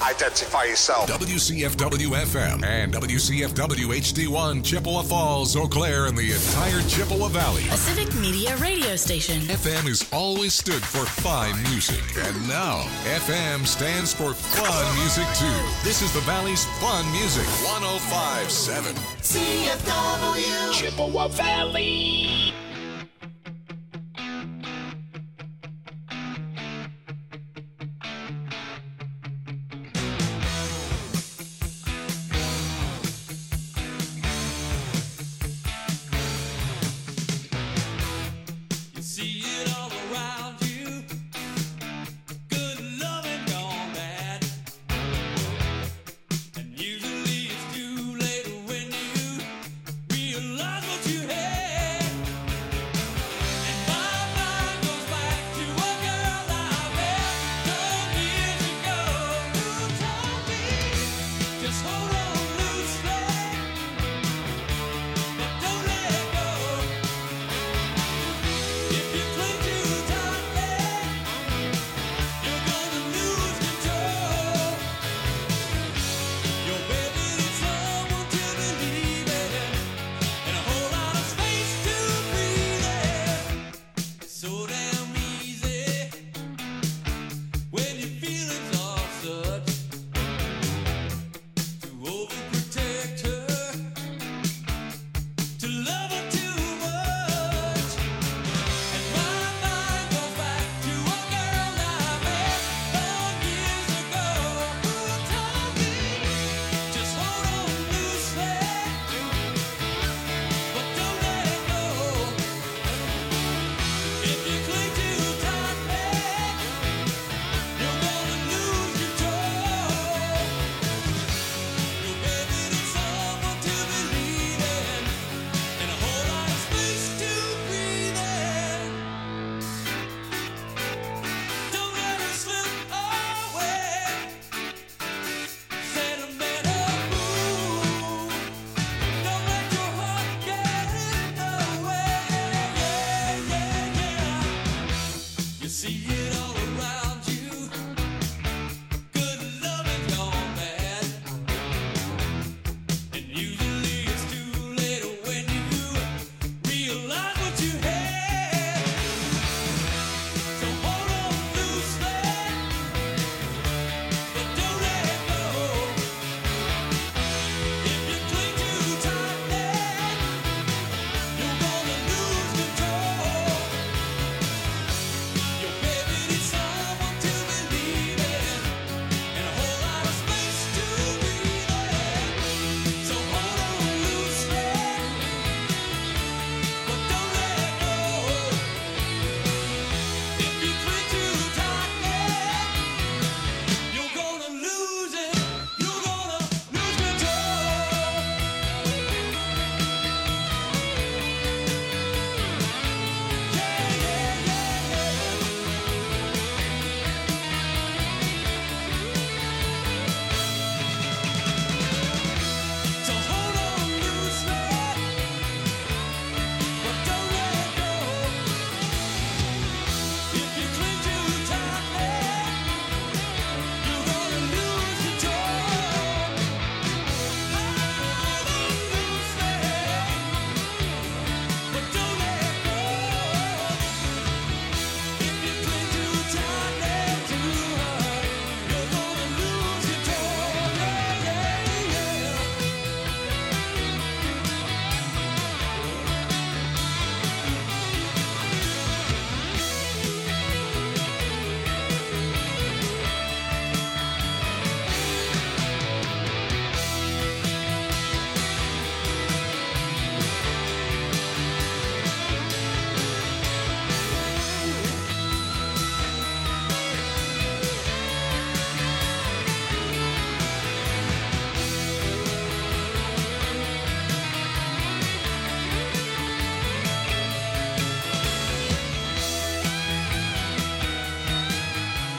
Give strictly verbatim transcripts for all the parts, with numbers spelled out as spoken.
Identify yourself. W C F W F M and W C F W H D one, Chippewa Falls, Eau Claire, and the entire Chippewa Valley. A civic media radio station. F M has always stood for fine music, and now F M stands for fun music too. This is the Valley's fun music. one oh five point seven C F W Chippewa Valley. Usually it's too late when you realize what you had.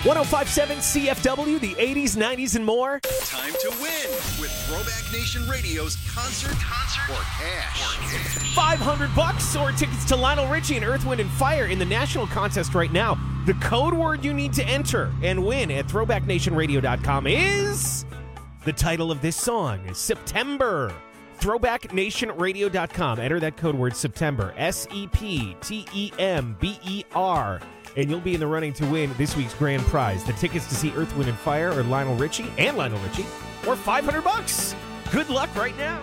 one oh five point seven C F W, the eighties, nineties, and more. Time to win with Throwback Nation Radio's Concert, Concert or Cash. five hundred bucks or tickets to Lionel Richie and Earth, Wind, and Fire in the national contest right now. The code word you need to enter and win at throwback nation radio dot com is the title of this song, September. throwback nation radio dot com. Enter that code word September, S E P T E M B E R, and you'll be in the running to win this week's grand prize, the tickets to see Earth, Wind, and Fire or Lionel Richie and Lionel Richie, or five hundred bucks. Good luck right now.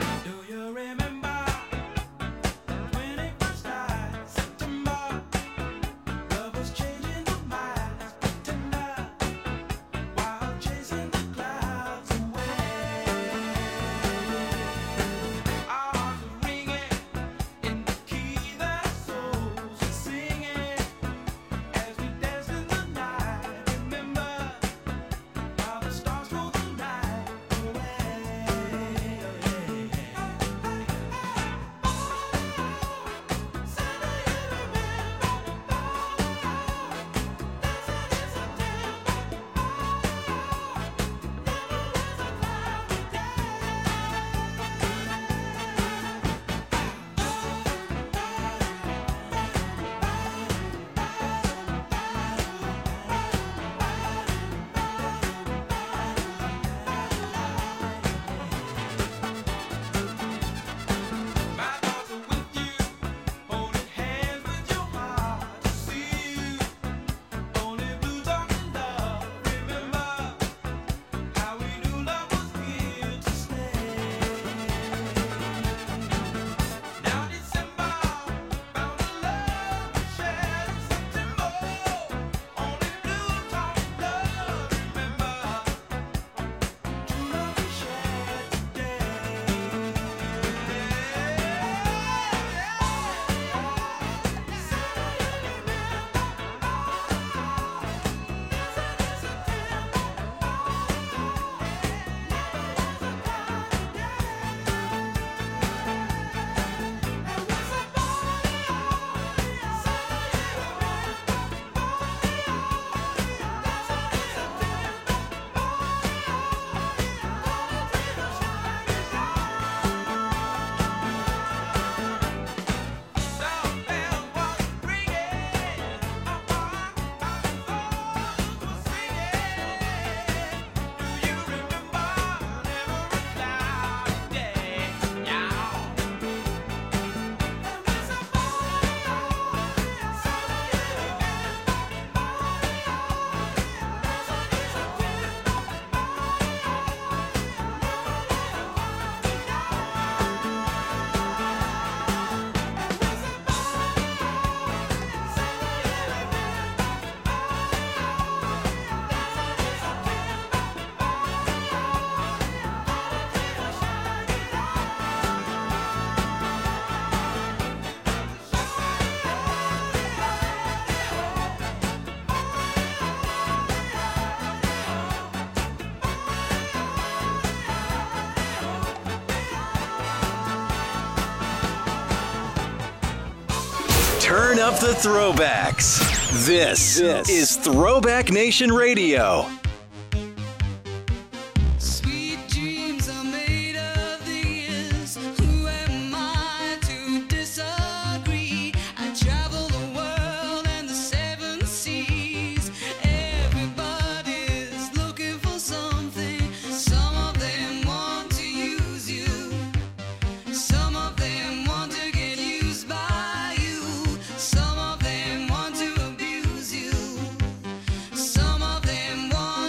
Turn up the throwbacks. This, this is Throwback Nation Radio. Some of them want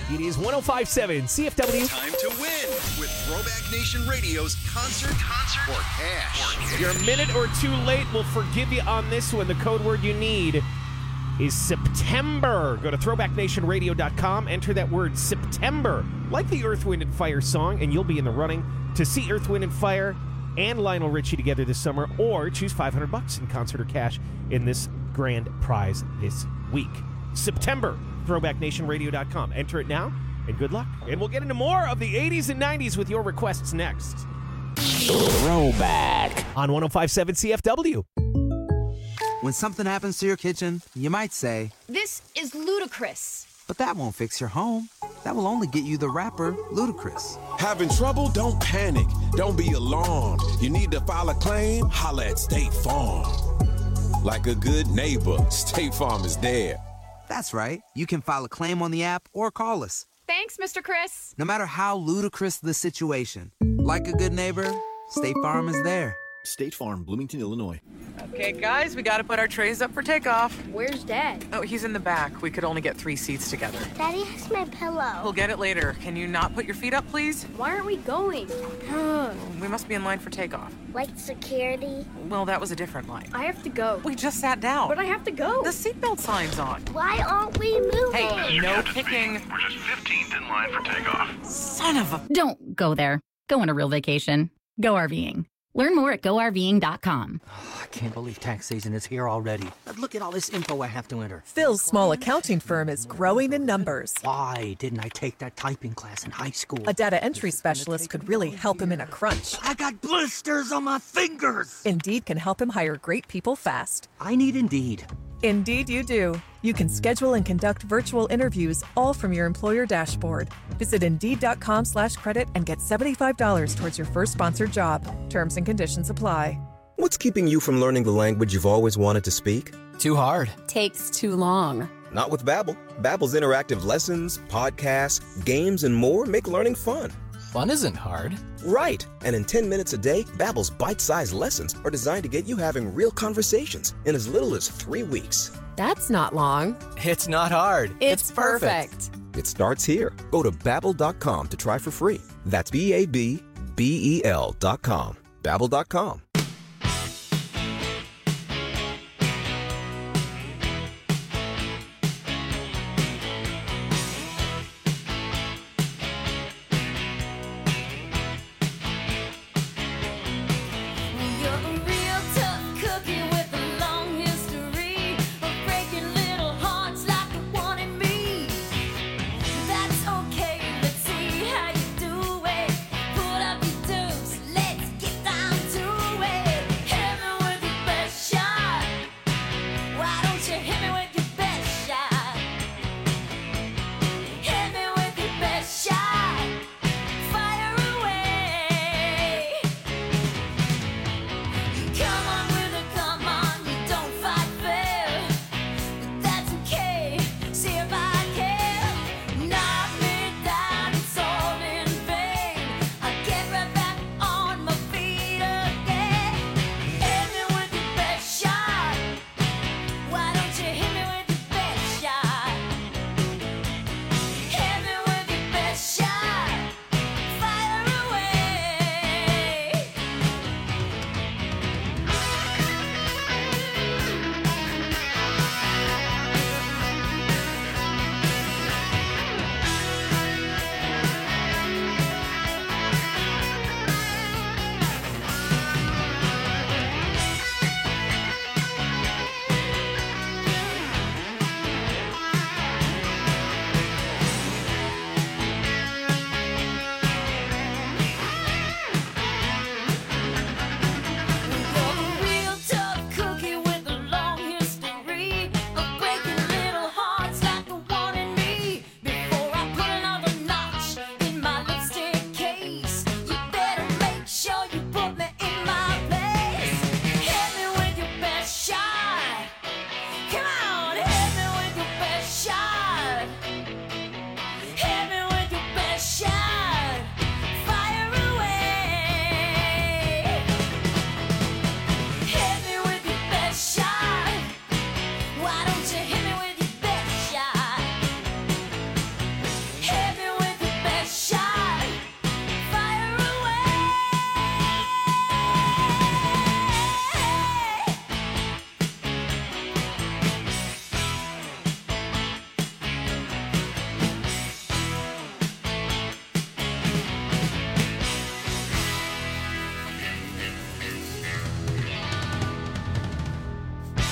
It is one oh five point seven C F W. Time to win with Throwback Nation Radio's Concert Concert or Cash. You're a minute or two late. We'll forgive you on this one. The code word you need is September. Go to throwback nation radio dot com. Enter that word September, like the Earth, Wind, and Fire song, and you'll be in the running to see Earth, Wind, and Fire and Lionel Richie together this summer, or choose five hundred bucks in concert or cash in this grand prize this week. September. throwback nation radio dot com. Enter it now, and good luck. And we'll get into more of the eighties and nineties with your requests next. Throwback. On one oh five point seven C F W. When something happens to your kitchen, you might say, "This is ludicrous." but that won't fix your home. That will only get you the rapper, Ludacris. Having trouble? Don't panic. Don't be alarmed. You need to file a claim? Holla at State Farm. Like a good neighbor, State Farm is there. That's right. You can file a claim on the app or call us. Thanks, Mister Chris. No matter how ludicrous the situation, like a good neighbor, State Farm is there. State Farm, Bloomington, Illinois. Okay, guys, we gotta put our trays up for takeoff. Where's Dad? Oh, he's in the back. We could only get three seats together. Daddy has my pillow. We'll get it later. Can you not put your feet up, please? Why aren't we going? We must be in line for takeoff. Like security? Well, that was a different line. I have to go. We just sat down. But I have to go. The seatbelt sign's on. Why aren't we moving? Hey, no kicking. We're just fifteenth in line for takeoff. Son of a... Don't go there. Go on a real vacation. Go RVing. Learn more at go R V ing dot com. Oh, I can't believe tax season is here already. Look at all this info I have to enter. Phil's small accounting firm is growing in numbers. Why didn't I take that typing class in high school? A data entry specialist could really help him in a crunch. I got blisters on my fingers. Indeed can help him hire great people fast. I need Indeed. Indeed you do. You can schedule and conduct virtual interviews all from your employer dashboard. Visit Indeed.com slash credit and get seventy-five dollars towards your first sponsored job. Terms and conditions apply. What's keeping you from learning the language you've always wanted to speak? Too hard. Takes too long. Not with Babbel. Babbel's interactive lessons, podcasts, games, and more make learning fun. Fun isn't hard. Right. And in ten minutes a day, Babbel's bite-sized lessons are designed to get you having real conversations in as little as three weeks. That's not long. It's not hard. It's, it's perfect. perfect. It starts here. Go to Babbel dot com to try for free. That's B A B B E L dot com. Babbel dot com. Let's get down to it.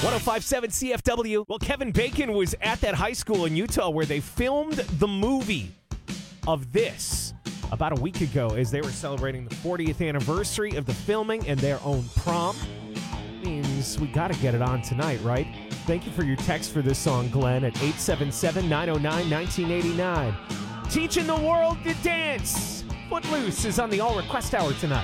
one oh five point seven C F W. Well, Kevin Bacon was at that high school in Utah where they filmed the movie of this about a week ago as they were celebrating the fortieth anniversary of the filming and their own prom. Means we got to get it on tonight, right? Thank you for your text for this song, Glenn, at eight seven seven, nine oh nine, one nine eight nine. Teaching the world to dance. Footloose is on the All Request Hour tonight.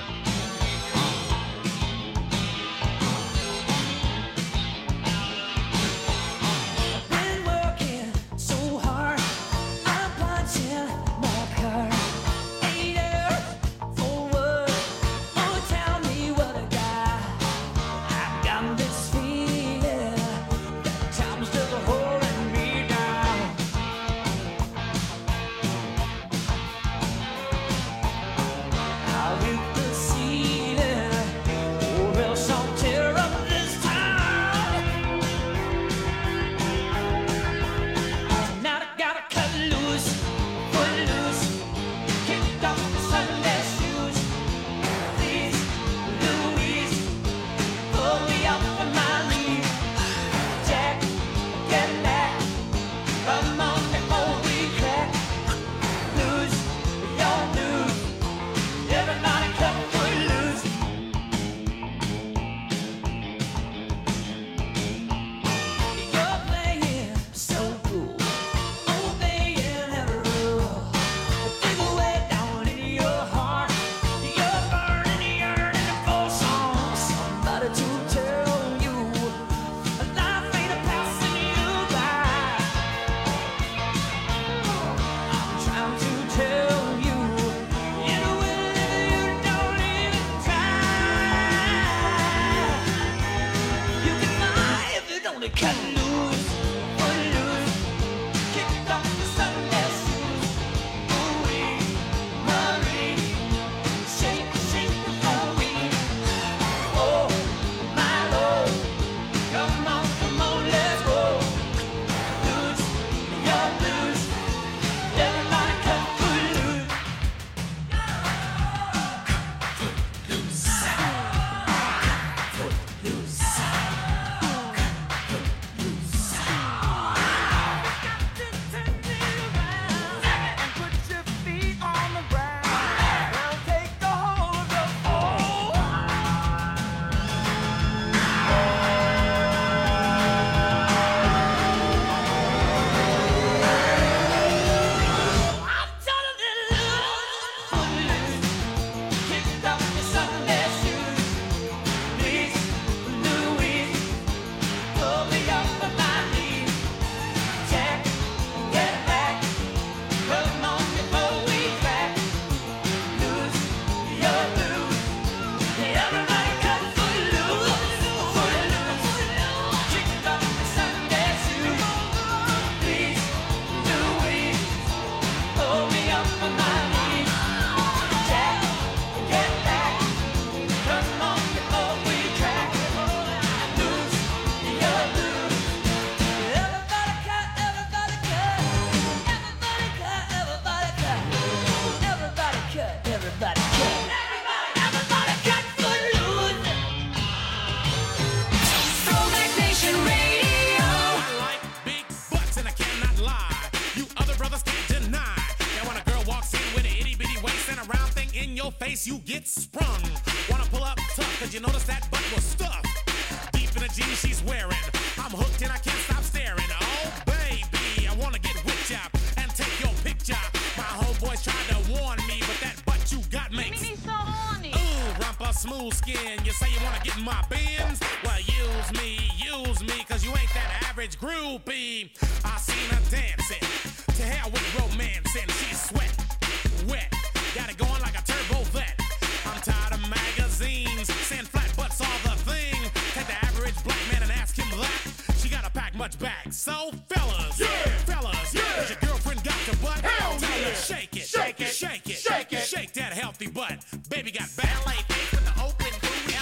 You get sprung. Wanna pull up tough, cause you notice that butt was stuffed. Deep in the jeans she's wearing. I'm hooked and I can't stop staring. Oh, baby, I wanna get with ya and take your picture. My homeboys tried to warn me, but that butt you got makes me so horny. Ooh, rumpa smooth skin. You say you wanna get in my bins? Well, use me, use me, cause you ain't that average groupie. I seen her dancing. To hell with romancing. She's sweat, wet. Got it going like a turbo vet. I'm tired of magazines saying flat butts all the thing. Take the average black man and ask him that. She gotta pack much back. So fellas, yeah, fellas, yeah. Has your girlfriend got your butt? Hell Tell yeah. her shake it, shake it, shake it, shake it, shake that healthy butt. Baby got back. L A with the open booty.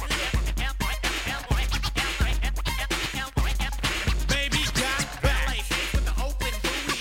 Baby got back. L A with the open booty.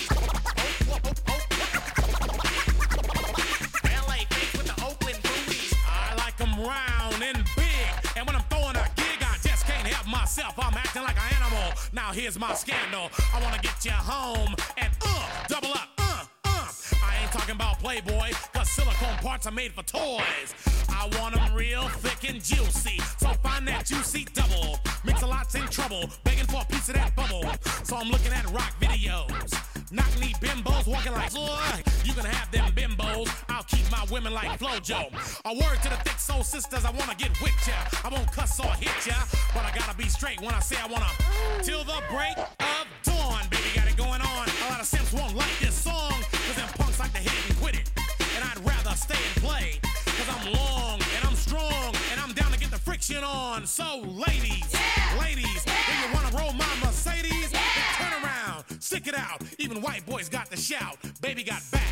L A with the open booty. I like them round and big. And when I'm throwing a gig, I just can't help myself. I'm acting acting like an animal. Now here's my scandal. I wanna get you home and uh, double up, uh, uh. I ain't talking about Playboy, cause silicone parts are made for toys. I want them real thick and juicy, so find that juicy double. Mix-a-lot's in trouble, begging for a piece of that bubble. So I'm looking at rock videos. Knock-knee bimbos walking like, ugh. You can have them bimbos, I'll keep my women like Flojo. A word to the thick soul sisters, I wanna get with ya. I won't cuss or hit ya, but I gotta be straight when I say I wanna. Till the break of dawn, baby, got it going on. A lot of simps won't like this song, cause them punks like to hit it and quit it. And I'd rather stay and play, cause I'm long and I'm strong and I'm down to get the friction on. So ladies, yeah. ladies, yeah. do you wanna roll my Mercedes? Yeah. Then turn around, stick it out. Even white boys got to shout, baby got back.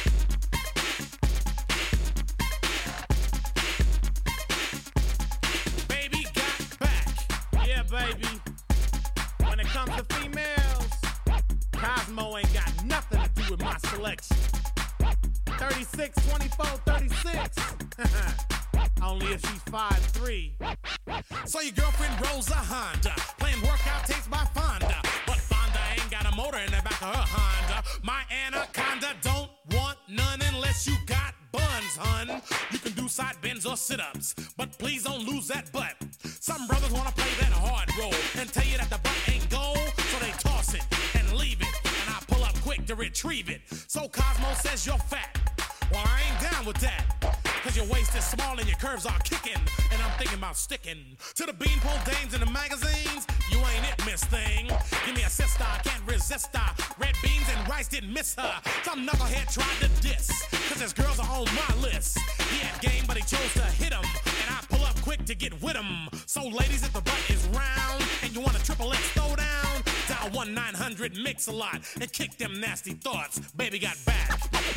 Baby got back. Yeah, baby. When it comes to females, Cosmo ain't got nothing to do with my selection. thirty-six, twenty-four, thirty-six. Only if she's five three. So your girlfriend rolls a Honda, playing workout tapes by Fonda. But Fonda ain't got a motor in the back of her Honda. My Anaconda don't want none unless you got buns, hun. You can do side bends or sit-ups, but please don't lose that butt. Some brothers wanna play that hard role and tell you that the butt ain't gold, so they toss it and leave it, and I pull up quick to retrieve it. So Cosmo says you're fat. Well, I ain't down with that, cause your waist is small and your curves are kicking, and I'm thinking about sticking to the beanpole dames in the magazines. You ain't it, miss thing. Give me a sister, I can't resist her. Red beans and rice didn't miss her. Some knucklehead tried to diss, cause his girls are on my list. He had game, but he chose to hit him, and I pull up quick to get with him. So ladies, if the butt is round and you want a triple X throwdown, dial one nine hundred mix a lot and kick them nasty thoughts. Baby got back.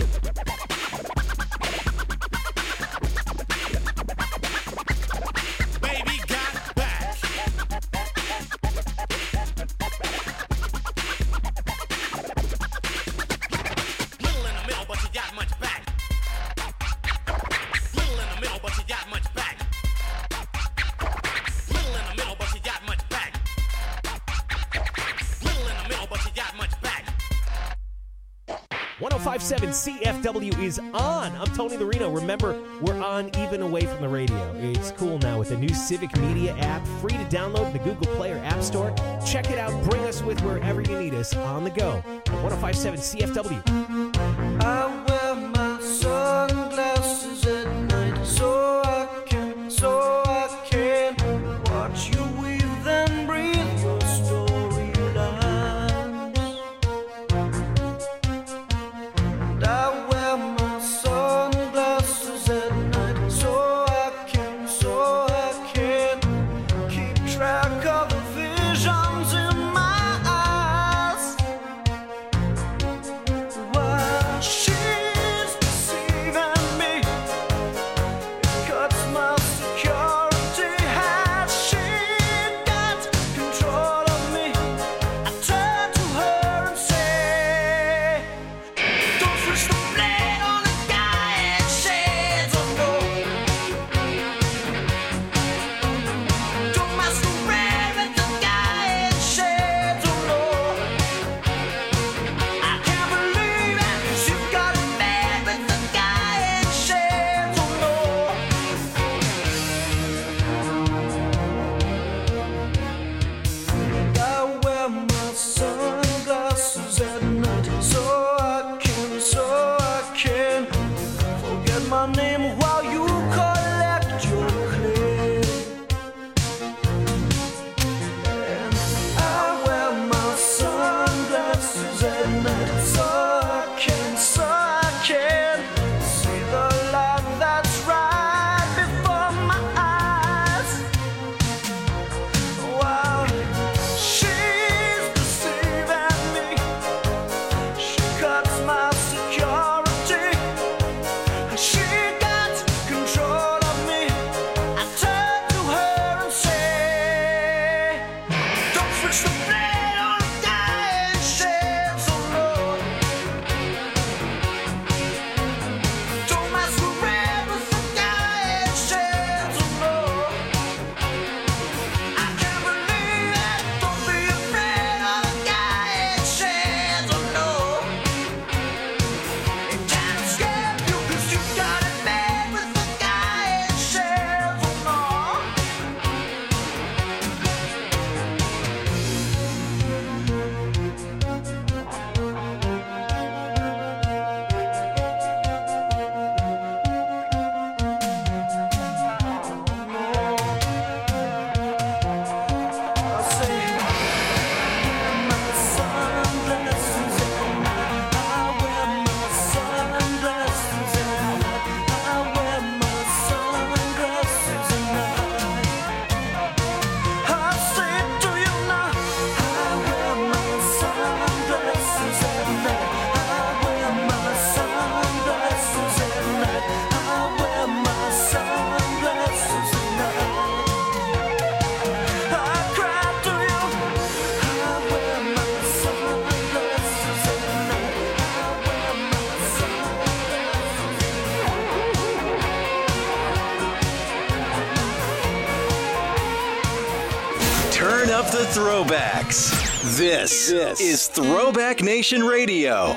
Baby got back. Little in the middle, but she got much back. Little in the middle, but she got much back. Little in the middle, but she got much back. Little in the middle, but she got much back. one oh five point seven C F W is on. I'm Tony the Reno. Remember, we're on even away from the radio. It's cool now with the new Civic Media app, free to download in the Google Play or App Store. Check it out. Bring us with wherever you need us on the go. one oh five point seven C F W. I wear my sunglasses at night so I can, so I can watch you weave and breathe your storylines. And I wear my sunglasses at night so I can, so I can keep track of the visions in my eyes. Why the throwbacks. This, this is Throwback Nation Radio.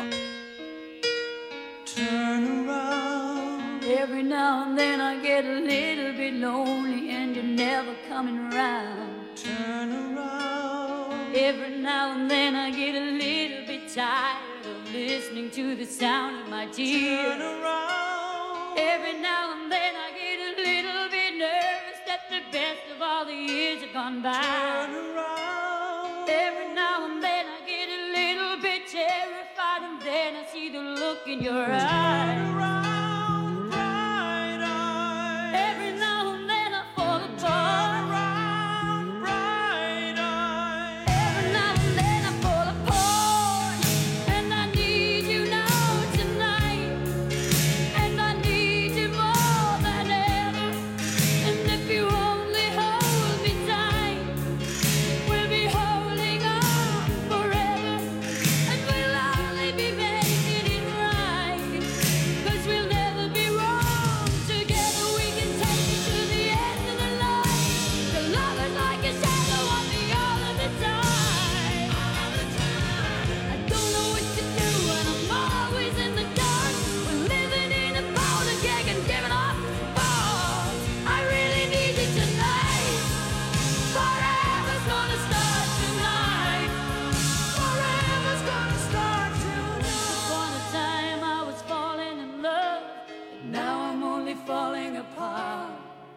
Turn around. Every now and then I get a little bit lonely and you're never coming around. Turn around. Every now and then I get a little bit tired of listening to the sound of my tears. Turn around. Every now and then I get a little bit nervous that the best of all the years have gone by. Turn around. Every now and then I get a little bit terrified, and then I see the look in your eyes. Turn around, bright eyes. Every now and then I fall apart. Turn around, bright eyes. Every now and then I fall apart, and I need you now tonight, and I need you more than ever. And if you only hold me tight, we'll be holding on forever, and we'll only be making it right, 'cause we'll never be wrong. Together we can take it to the end of the line. The love is like a shadow on me all of the time. All the time. I don't know what to do, and I'm always in the dark. We're living in a powder keg and giving off balls. I really need you tonight. Forever's gonna start tonight. Forever's gonna start tonight. Upon a time I was falling in love, but now I'm only falling apart.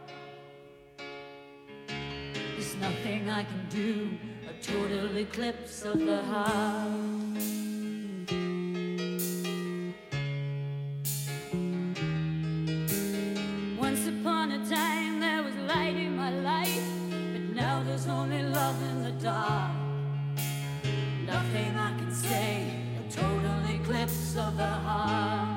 There's nothing I can do, a total eclipse of the heart. Once upon a time there was light in my life, but now there's only love in the dark. Nothing I can say, a total eclipse of the heart.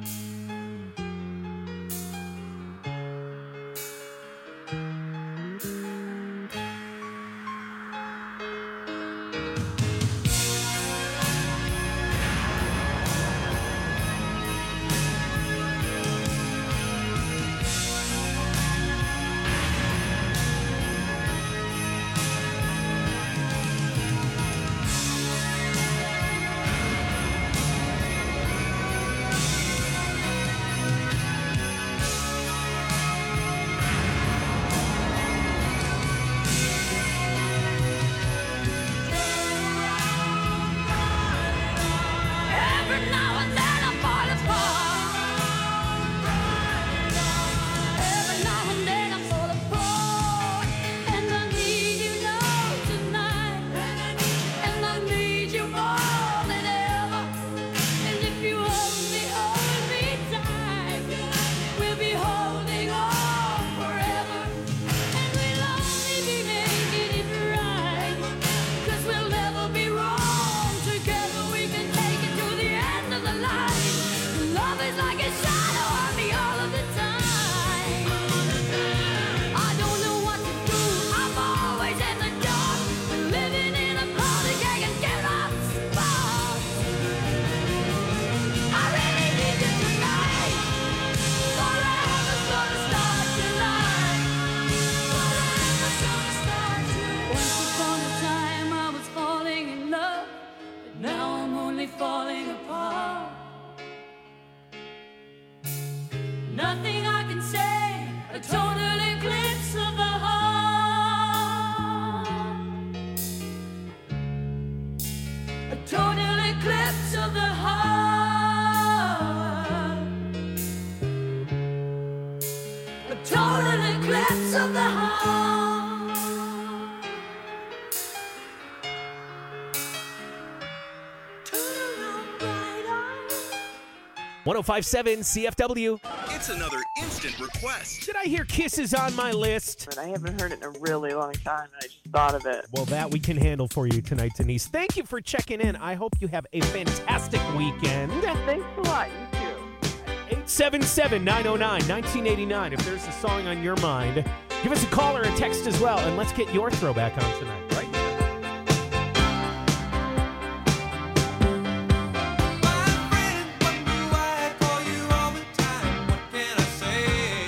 Every now and then I fall apart. Every now and then I fall apart, and I need you now tonight, and I need you more than ever. And if you only hold me tight, we'll be holding on forever, and we'll only be making it right, 'cause we'll never be wrong. Together we can take it to the end of the line. Love is like a shadow on me all of the time. I don't know what to do, I'm always in the dark. We're living in a powder keg and giving off sparks. I really need you tonight. Forever's gonna start tonight. Forever's gonna start tonight. Once upon a time I was falling in love, but now I'm only falling apart. Nothing I can say, a total eclipse of the heart. A total eclipse of the heart. A total eclipse of the heart. Turn around, bright eyes. one oh five point seven C F W. It's another instant request. Did I hear Kisses on my list? But I haven't heard it in a really long time, and I just thought of it. Well, that we can handle for you tonight, Denise. Thank you for checking in. I hope you have a fantastic weekend. Thanks a lot. You too. eight seven seven, nine oh nine, nineteen eighty-nine. If there's a song on your mind, give us a call or a text as well, and let's get your throwback on tonight, right?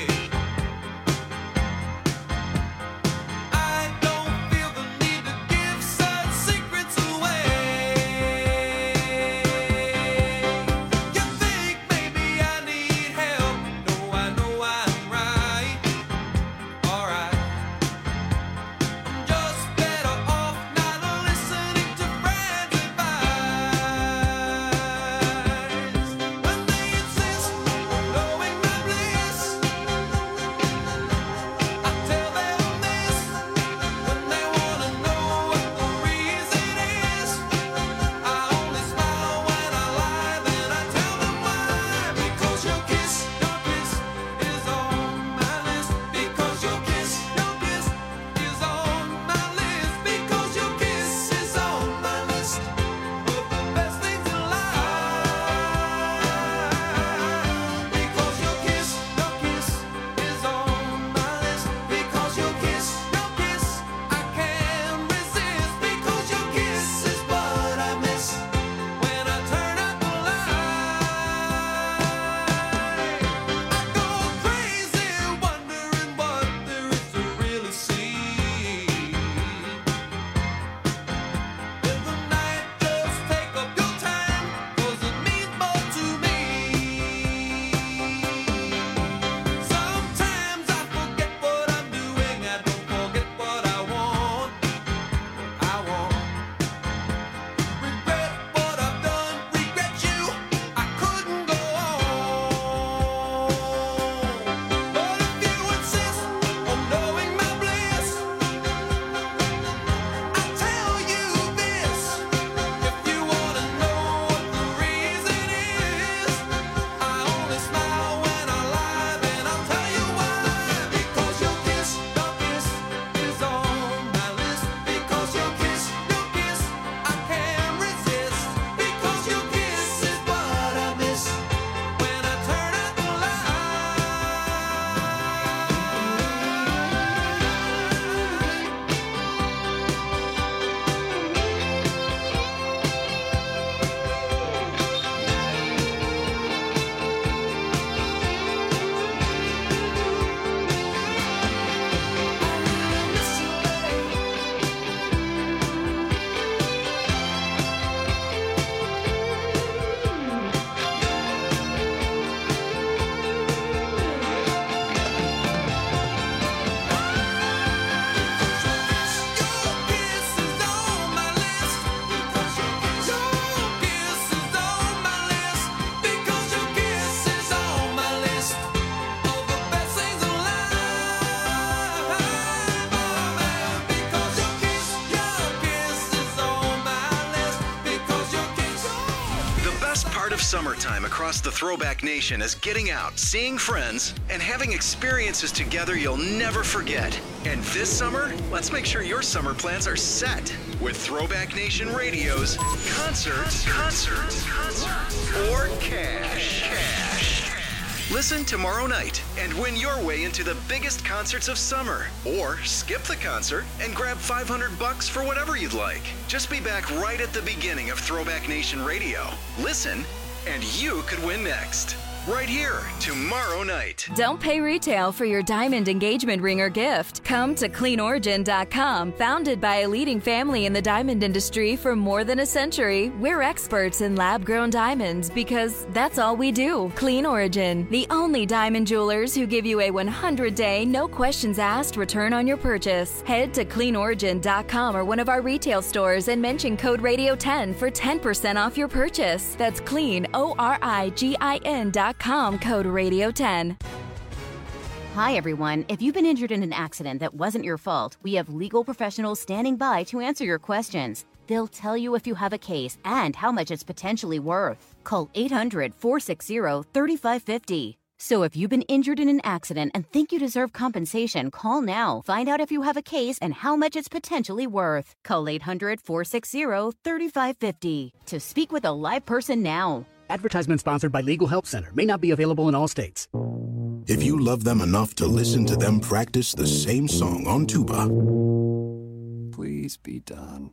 I don't feel the need to give part of summertime across the Throwback Nation is getting out, seeing friends, and having experiences together you'll never forget. And this summer, let's make sure your summer plans are set with Throwback Nation Radio's Concerts, Concerts, Concerts, or Cash. Cash. Listen tomorrow night and win your way into the biggest concerts of summer. Or skip the concert and grab five hundred bucks for whatever you'd like. Just be back right at the beginning of Throwback Nation Radio. Listen, and you could win next. Right here, tomorrow night. Don't pay retail for your diamond engagement ring or gift. Come to clean origin dot com. Founded by a leading family in the diamond industry for more than a century, we're experts in lab-grown diamonds because that's all we do. Clean Origin, the only diamond jewelers who give you a one hundred day, no questions asked return on your purchase. Head to clean origin dot com or one of our retail stores and mention code radio ten for ten percent off your purchase. That's clean, O R I G I N dot com, code radio ten. Hi, everyone. If you've been injured in an accident that wasn't your fault, we have legal professionals standing by to answer your questions. They'll tell you if you have a case and how much it's potentially worth. Call eight hundred, four six zero, three five five zero. So if you've been injured in an accident and think you deserve compensation, call now. Find out if you have a case and how much it's potentially worth. Call eight hundred, four six zero, three five five zero to speak with a live person now. Advertisement sponsored by Legal Help Center. May not be available in all states. If you love them enough to listen to them practice the same song on tuba, please be done.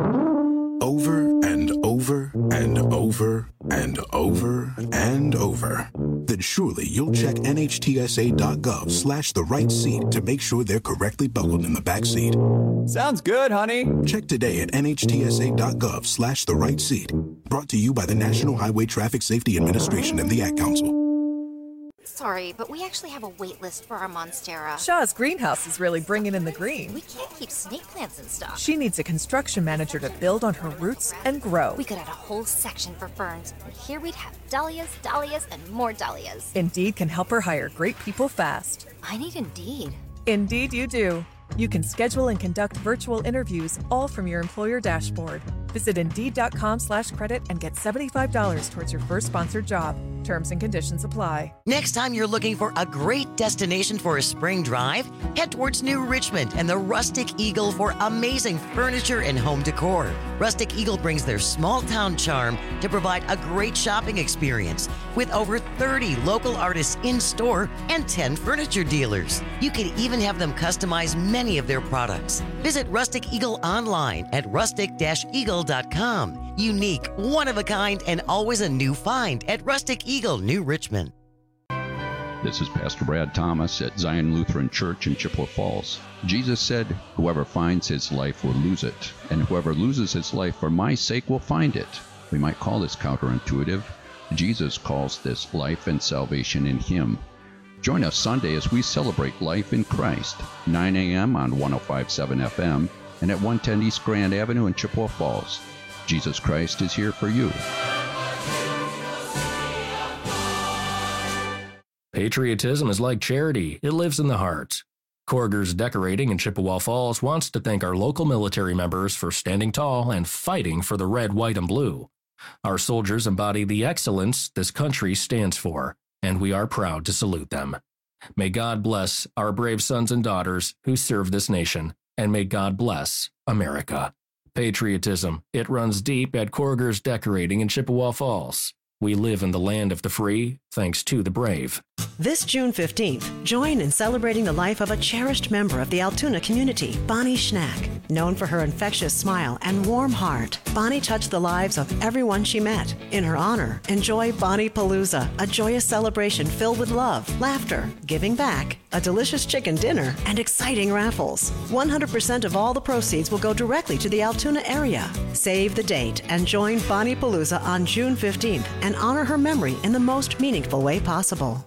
Over and over and over and over and over, then surely you'll check N H T S A dot gov slash the right seat to make sure they're correctly buckled in the back seat. Sounds good, honey. Check today at N H T S A dot gov slash the right seat. Brought to you by the National Highway Traffic Safety Administration and the Ad Council. Sorry, but we actually have a wait list for our Monstera. Shaw's greenhouse is really bringing in the green. We can't keep snake plants in stock. She needs a construction manager to build on her roots and grow. We could add a whole section for ferns, and here we'd have dahlias, dahlias, and more dahlias. Indeed can help her hire great people fast. I need Indeed. Indeed you do. You can schedule and conduct virtual interviews all from your employer dashboard. Visit Indeed.com slash credit and get seventy-five dollars towards your first sponsored job. Terms and conditions apply. Next time you're looking for a great destination for a spring drive, head towards New Richmond and the Rustic Eagle for amazing furniture and home decor. Rustic Eagle brings their small town charm to provide a great shopping experience with over thirty local artists in store and ten furniture dealers. You can even have them customize many of their products. Visit Rustic Eagle online at rustic eagle dot com. Unique, one-of-a-kind, and always a new find at Rustic Eagle, New Richmond. This is Pastor Brad Thomas at Zion Lutheran Church in Chippewa Falls. Jesus said, "Whoever finds his life will lose it, and whoever loses his life for my sake will find it." We might call this counterintuitive. Jesus calls this life and salvation in him. Join us Sunday as we celebrate life in Christ, nine a.m. on one oh five point seven F M and at one ten East Grand Avenue in Chippewa Falls. Jesus Christ is here for you. Patriotism is like charity. It lives in the heart. Korger's Decorating in Chippewa Falls wants to thank our local military members for standing tall and fighting for the red, white, and blue. Our soldiers embody the excellence this country stands for, and we are proud to salute them. May God bless our brave sons and daughters who serve this nation, and may God bless America. Patriotism, it runs deep at Korger's Decorating in Chippewa Falls. We live in the land of the free, thanks to the brave. This June fifteenth, join in celebrating the life of a cherished member of the Altoona community, Bonnie Schnack. Known for her infectious smile and warm heart, Bonnie touched the lives of everyone she met. In her honor, enjoy Bonnie Palooza, a joyous celebration filled with love, laughter, giving back, a delicious chicken dinner, and exciting raffles. one hundred percent of all the proceeds will go directly to the Altoona area. Save the date and join Bonnie Palooza on June fifteenth and honor her memory in the most meaningful way possible.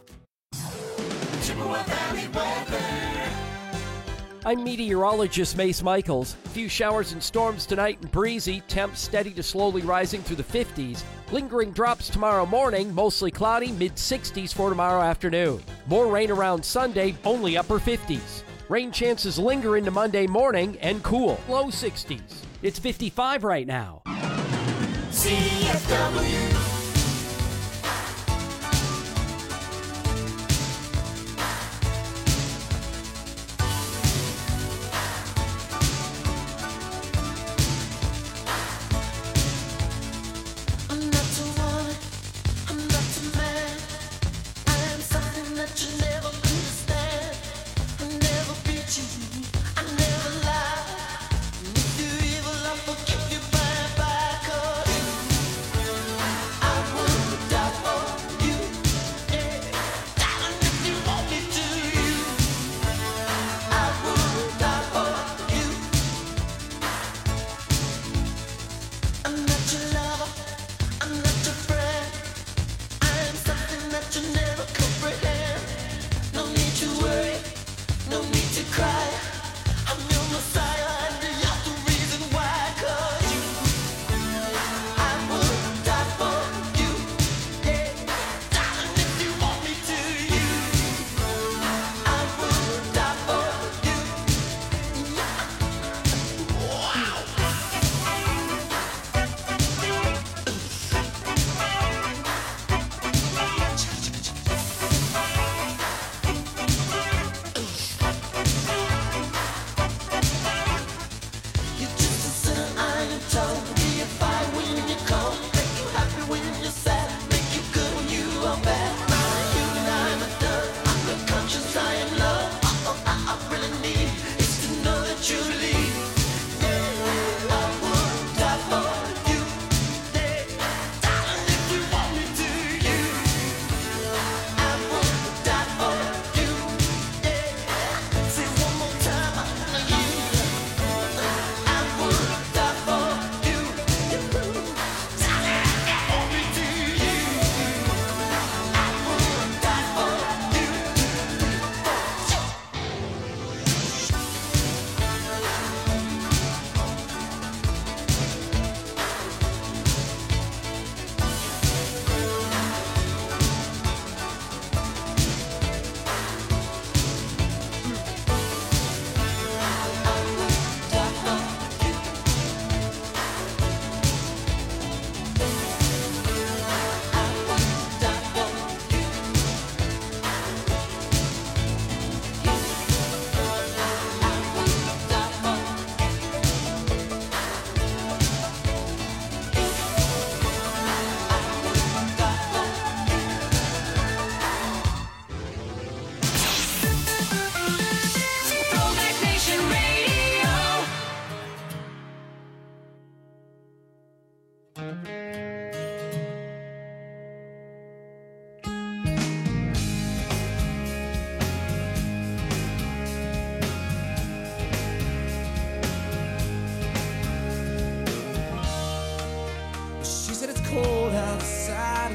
I'm meteorologist Mace Michaels. A few showers and storms tonight and breezy, temps steady to slowly rising through the fifties. Lingering drops tomorrow morning, mostly cloudy, mid sixties for tomorrow afternoon. More rain around Sunday, only upper fifties. Rain chances linger into Monday morning and cool, low sixties. It's fifty-five right now. C F W.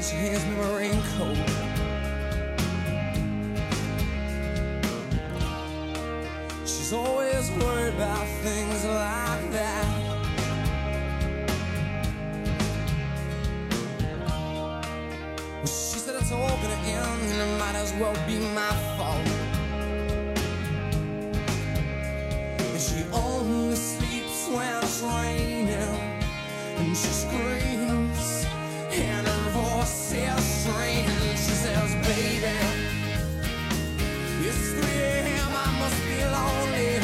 and she hands me my raincoat. She's always worried about things like that. Well, she said it's all gonna end and it might as well be my fault. And she only sleeps when it's raining, and she screams and her voice is strange. She says, baby, it's three a.m. I must be lonely.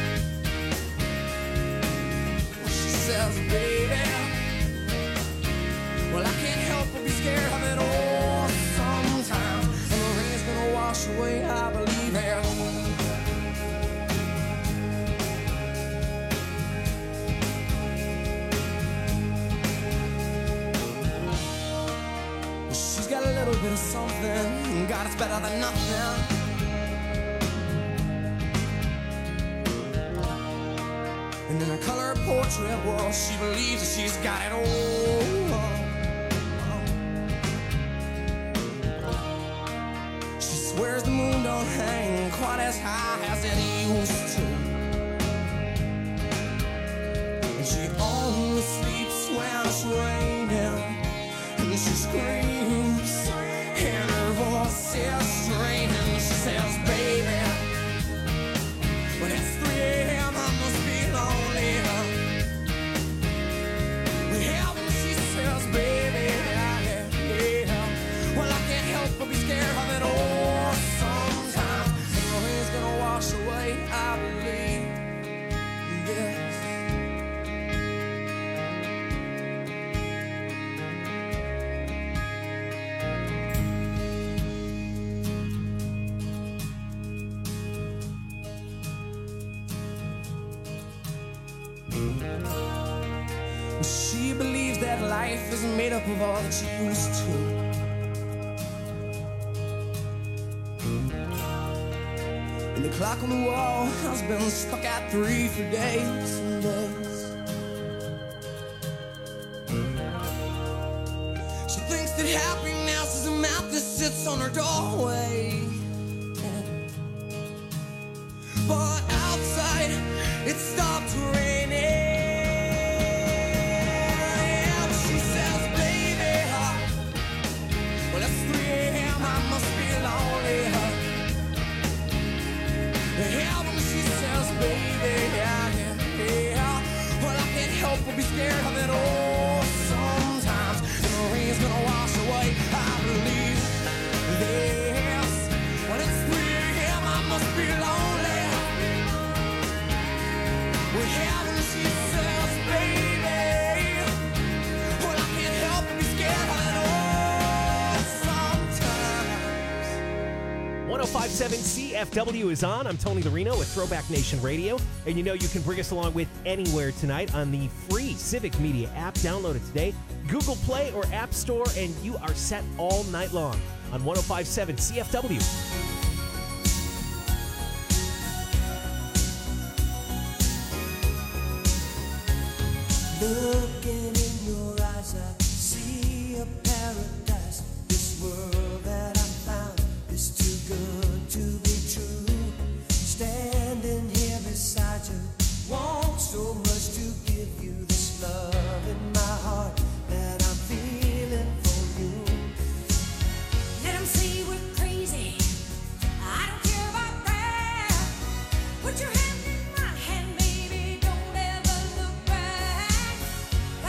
She says, baby, well, I can't help but be scared of it all sometimes. And the rain's gonna wash away, I believe it. She's got a little bit of something, God, it's better than nothing. And in her color portrait, well, she believes that she's got it all. She swears the moon don't hang quite as high as it used to. And she only sleeps when it's raining, and she screams, and her voice is strange. And she says, baby, when it's three a.m. I must be lonely. Well, when she says, baby, yeah, yeah, well, I can't help but be scared of it all sometimes. And the rain's gonna wash away, I believe, yes. She believes that life is made up of all that you used to. And the clock on the wall has been stuck at three for days and days. She thinks that happiness is a map that sits on her doorway. But outside, it stopped raining. Will be scared of it all sometimes. And the rain's gonna wash away, I believe this. When it's three a.m. I must be lonely. Well, yeah, when she says, baby, well, I can't help but be scared of it all sometimes. one oh five point seven C F W is on. I'm Tony Larino with Throwback Nation Radio. And you know you can bring us along with anywhere tonight on the free Civic Media app. Download it today. Google Play or App Store, and you are set all night long on one oh five point seven C F W. Looking in your eyes, I see a paradise. This world that I found is too good to be true. Standing here beside you, want so much to give you this love in my heart that I'm feeling for you. Let 'em say we're crazy. I don't care about that. Put your hand in my hand, baby. Don't ever look back.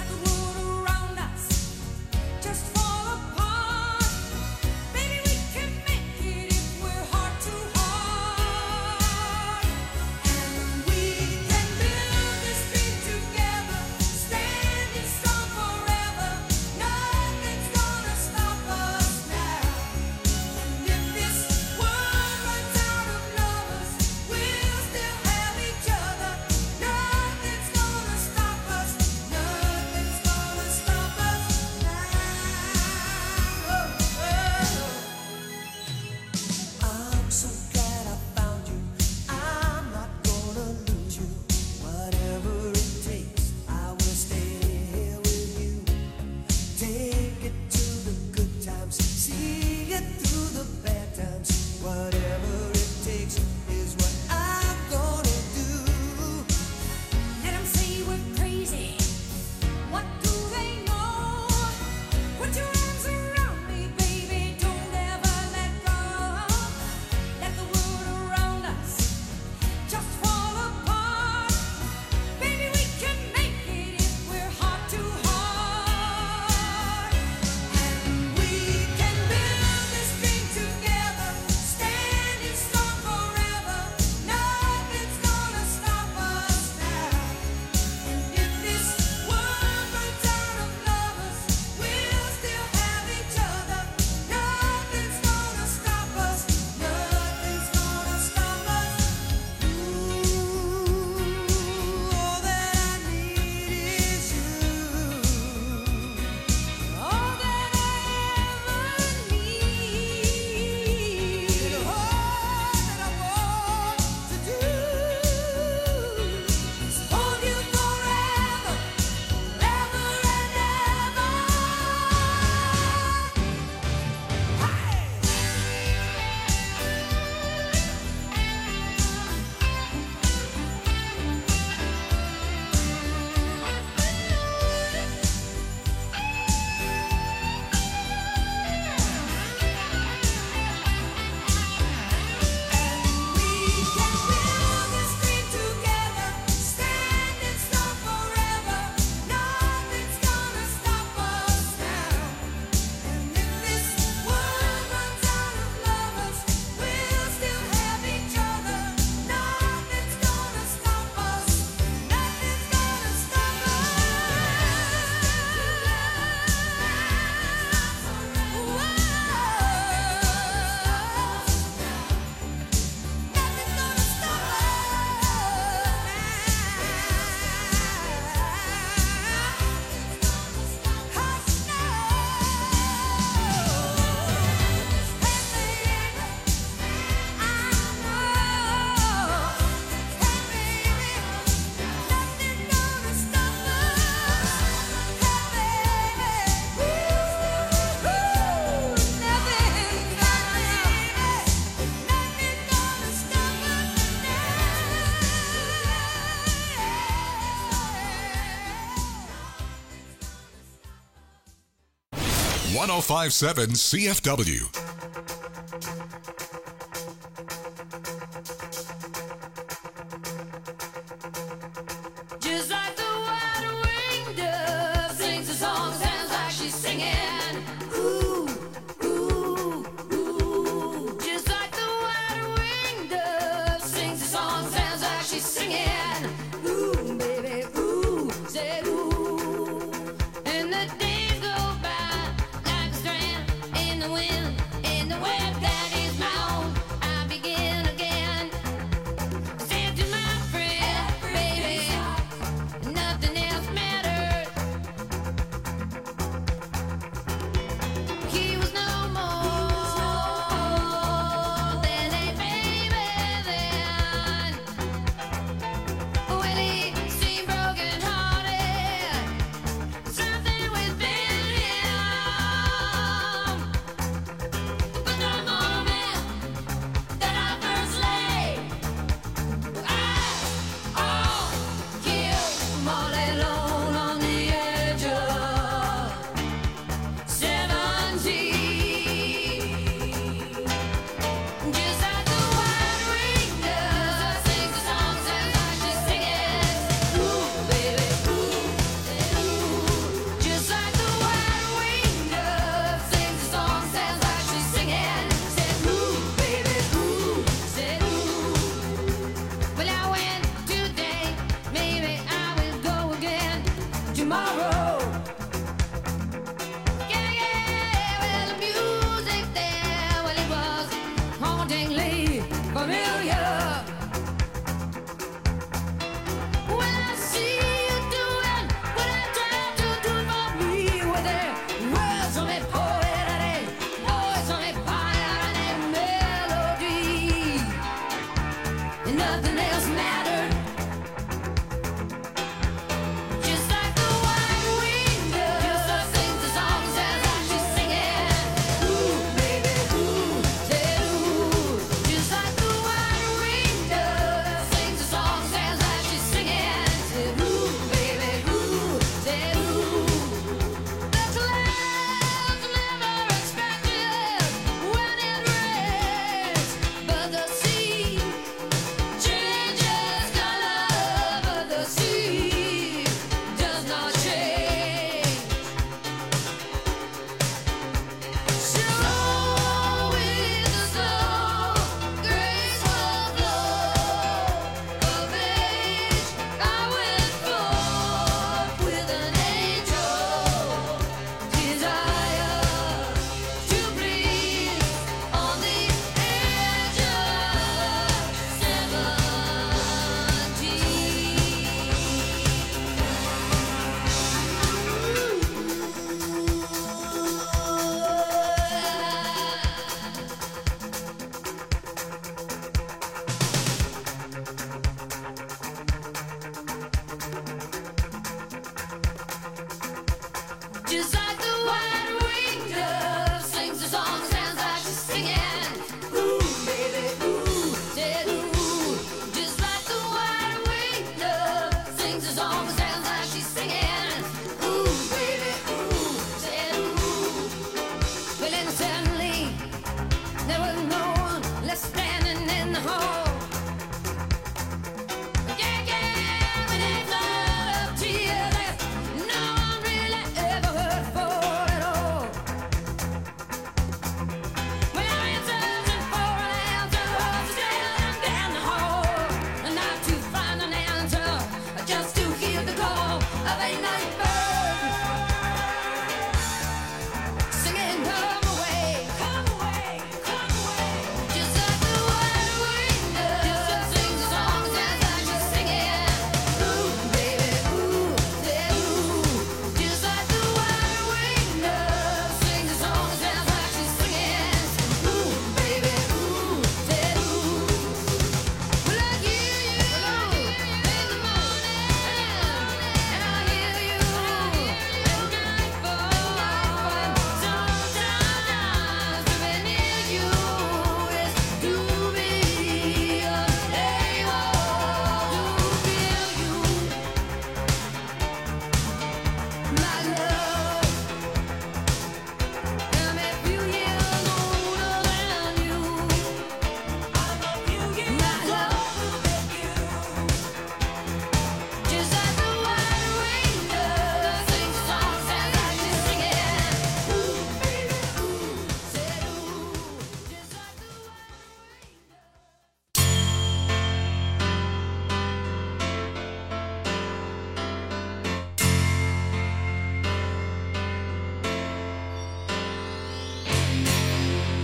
one oh five point seven C F W. Just like the wide-winged dove sings a song, sounds like she's singing. Ooh, ooh, ooh. Just like the wide-winged dove sings a song, sounds like she's singing. Ooh, baby, ooh, say ooh. And the days go by like a strand in the wind.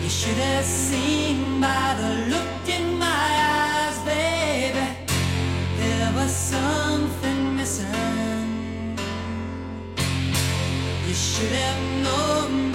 You should have seen by the look in my eyes, baby, there was something missing. You should have known